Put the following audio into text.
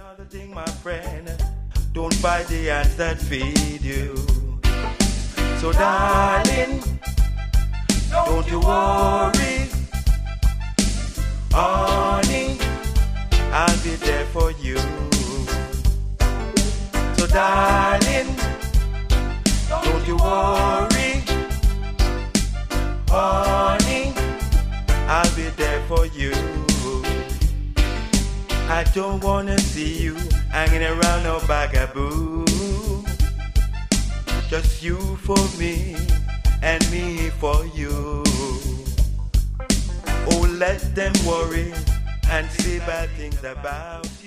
Another thing, my friend, don't fight the ants that feed you. So darling, don't you worry, honey, I'll be there for you. So darling, don't you worry, honey, I'll be there for you. I don't wanna see you hanging around no bugaboo. Just you for me and me for you. Oh, let them worry and say bad things about you.